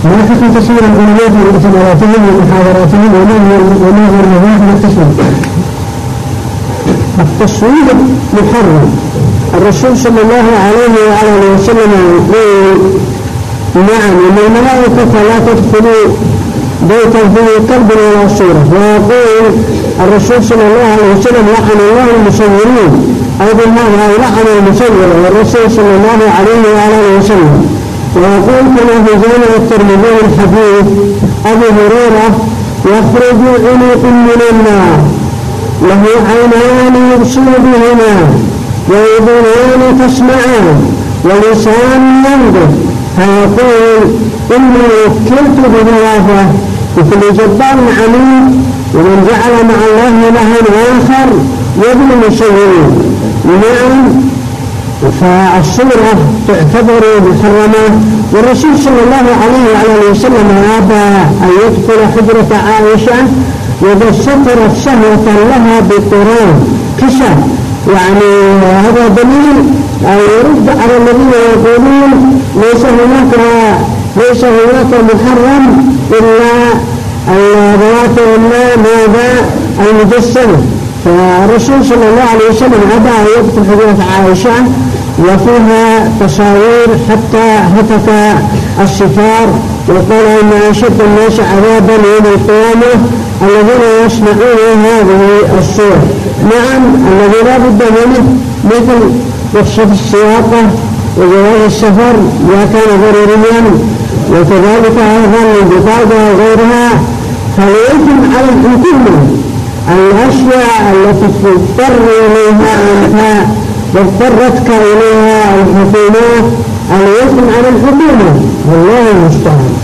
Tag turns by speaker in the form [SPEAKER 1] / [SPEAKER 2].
[SPEAKER 1] ونحن تسير العلماء في مؤتمراتهم ومحاضراتهم وما هو المباح من التصوير. التصوير محرم. الرسول صلى الله عليه وآله وسلم يقول نعم إن الملائكة لا تدخل بيتا فيه قلب ولا صورة. ويقول الرسول صلى الله عليه وسلم لعن الله المصورين. أيضا هذا لعن المصور والرسول صلى الله عليه وآله وسلم. ويقول كما في جامع الترمذي الحديث أبي هريرة يخرج عنق من النار له عينان يبصر بهما وأذنان تسمعان ولسان ينطق فيقول إني وكلت بضيافة بكل جبار عنيد ومن جعل مع الله إلها آخر يبني المصورين. نعم فالصورة تعتبر محرمة. والرسول صلى الله عليه وآله وسلم أبى أن يدخل حجرة عائشة وقد سترت شهوة لها بقران كشف. يعني هذا دليل أو يرد على الذين يقولون ليس هناك محرم إلا الذوات إلا ماذا المجسمة. فالرسول صلى الله عليه وسلم أبى أن يدخل حجرة عائشة وفيها تصاوير حتى هتك الستار. وقال إن أشد الناس عذابا يوم القيامة الذين يصنعون هذه الصور. نعم الذي لا بد منه مثل رخصة السياقة وجواز السفر إذا كان ضروريا وكذلك أيضا البطاقة وغيرها. فليتم على الحكومة الأشياء التي تضطر إليها أنت واضطرتك إليها الحكومة أن يتم على الحكومة والله المستعان.